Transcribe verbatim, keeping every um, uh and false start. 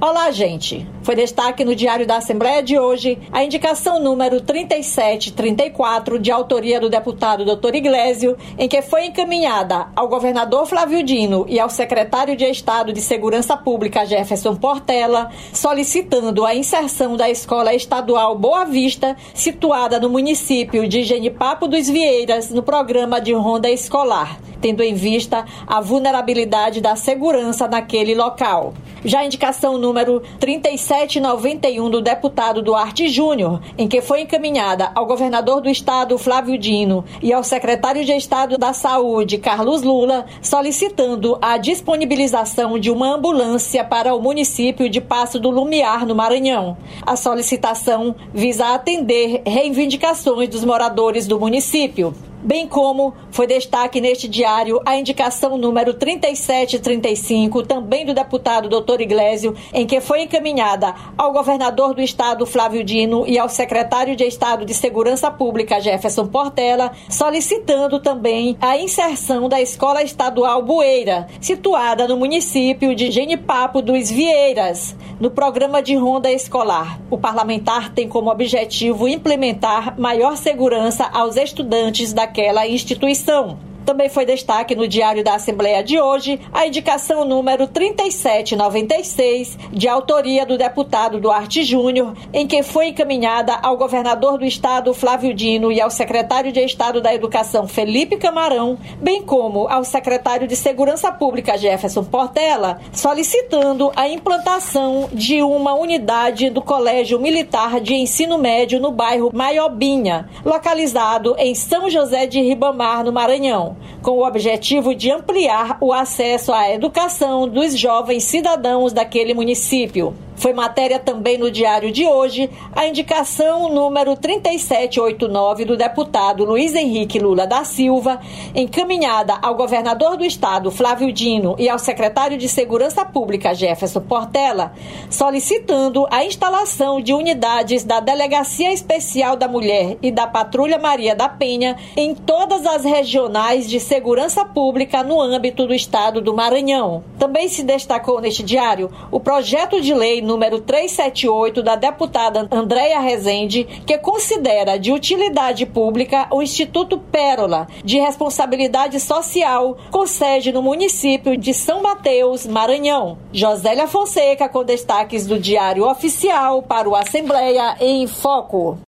Olá, gente! Foi destaque no Diário da Assembleia de hoje a indicação número trinta e sete trinta e quatro, de autoria do deputado doutor Iglesio, em que foi encaminhada ao governador Flávio Dino e ao secretário de Estado de Segurança Pública, Jefferson Portela, solicitando a inserção da Escola Estadual Boa Vista, situada no município de Genipapo dos Vieiras, no programa de ronda escolar, tendo em vista a vulnerabilidade da segurança naquele local. Já a indicação número trinta e sete noventa e um do deputado Duarte Júnior, em que foi encaminhada ao governador do estado, Flávio Dino, e ao secretário de Estado da Saúde, Carlos Lula, solicitando a disponibilização de uma ambulância para o município de Passo do Lumiar, no Maranhão. A solicitação visa atender reivindicações dos moradores do município. Bem como foi destaque neste diário a indicação número trinta e sete trinta e cinco, também do deputado doutor Iglesio, em que foi encaminhada ao governador do estado, Flávio Dino, e ao secretário de Estado de Segurança Pública, Jefferson Portela, solicitando também a inserção da Escola Estadual Bueira, situada no município de Genipapo dos Vieiras, no programa de ronda escolar. O parlamentar tem como objetivo implementar maior segurança aos estudantes da aquela instituição. Também foi destaque no Diário da Assembleia de hoje a indicação número trinta e sete noventa e seis, de autoria do deputado Duarte Júnior, em que foi encaminhada ao governador do estado, Flávio Dino, e ao secretário de Estado da Educação, Felipe Camarão, bem como ao secretário de Segurança Pública, Jefferson Portela, solicitando a implantação de uma unidade do Colégio Militar de Ensino Médio no bairro Maiobinha, localizado em São José de Ribamar, no Maranhão, com o objetivo de ampliar o acesso à educação dos jovens cidadãos daquele município. Foi matéria também no Diário de hoje a indicação número trinta e sete oitenta e nove do deputado Luiz Henrique Lula da Silva, encaminhada ao governador do estado, Flávio Dino, e ao secretário de Segurança Pública, Jefferson Portela, solicitando a instalação de unidades da Delegacia Especial da Mulher e da Patrulha Maria da Penha em todas as regionais de segurança pública no âmbito do estado do Maranhão. Também se destacou neste diário o projeto de lei número trezentos e setenta e oito da deputada Andréia Rezende, que considera de utilidade pública o Instituto Pérola, de responsabilidade social, com sede no município de São Mateus, Maranhão. Josélia Fonseca, com destaques do Diário Oficial para o Assembleia em Foco.